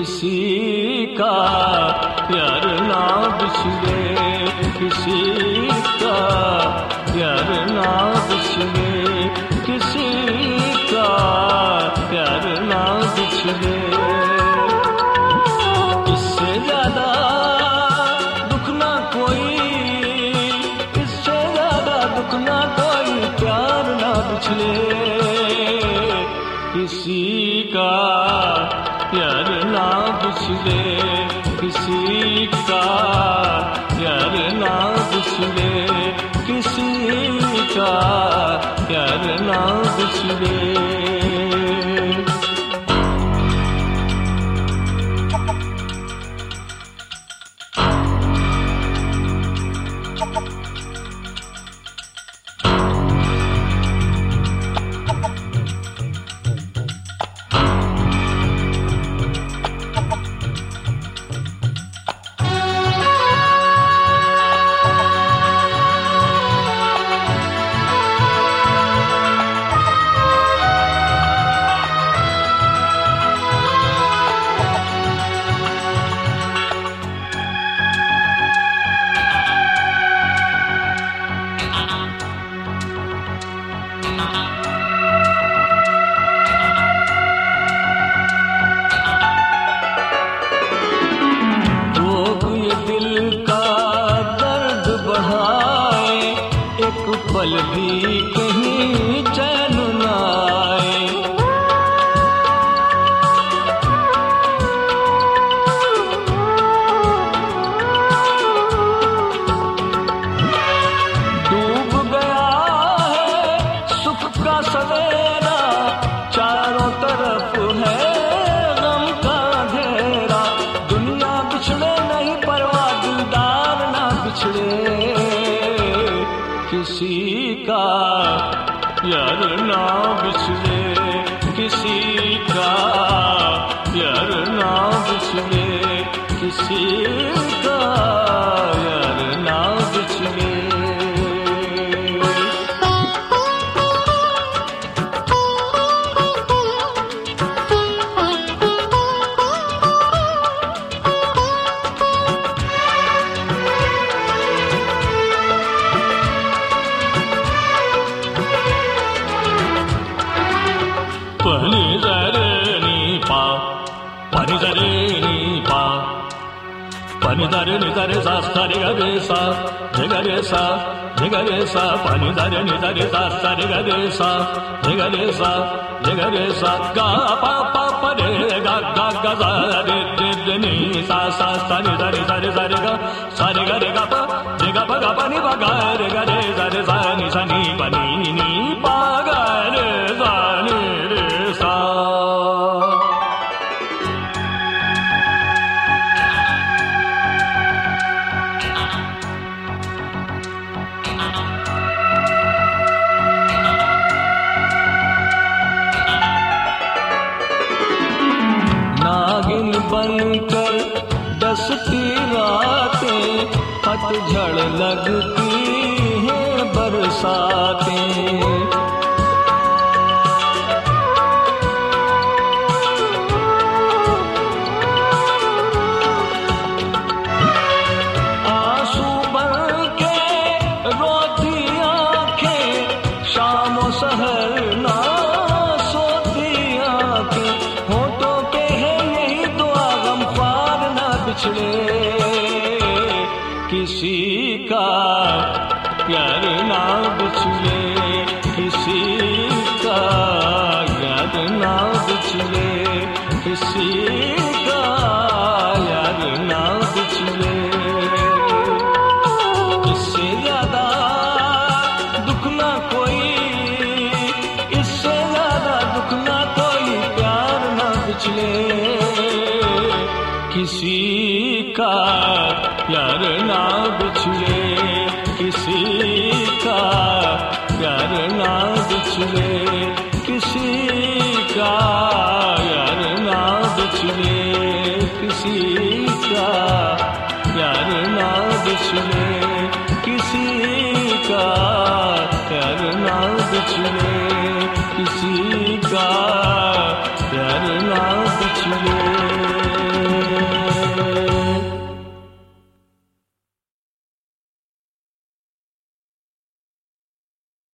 किसी का प्यार ना बिछड़े, किसी का प्यार ना बिछड़े, किसी का प्यार ना बिछड़े। इससे ज्यादा दुख ना कोई, इससे ज्यादा दुख ना कोई, प्यार ना बिछड़े। किसी का प्यार ना बिछड़े, किसी का प्यार ना बिछड़े, किसी का प्यार ना बिछड़े। पल भी कहीं चैन न आए, डूब गया है सुख का सवेरा, चारों तरफ है गम का अंधेरा। दुनिया बिछड़े नहीं परवाह, दिलदार ना बिछड़े। किसी का प्यार ना बिछड़े, किसी का प्यार ना बिछड़े, किसी का प्यार ना बिछड़े। pani zare ni pa, pani zare ni pa, pani zare ni zare sa sa re ga re sa, re ga re sa, re ga re sa, pani zare ni zare sa sa re ga re sa, re ga re sa, re ga re sa, ga pa pa pa re ga ga ga za re re ni sa sa sa ni zare sa re ga sa re ga pa ga pa ni pa ga re ga re sa re sa ni pa ni pa ga re sa ni re sa। नागिन बनकर डसती रातें, पतझड़ लगती हैं बरसातें। आंसू बनके रोती आंखें, शाम सहर ना सोती आंखें। होठों पे है यही दुआ, गमख्वार ना बिछड़े। किसी का प्यार ना बिछड़े, किसी का याद ना बिछड़े, किसी का याद ना बिछड़े। इससे ज्यादा दुख ना कोई, इससे ज्यादा दुख ना कोई, प्यार ना बिछड़े। किसी का प्यार ना बिछड़े, किसी का प्यार ना बिछड़े, किसी का प्यार ना बिछड़े, किसी का प्यार ना बिछड़े, किसी का प्यार ना बिछड़े, किसी का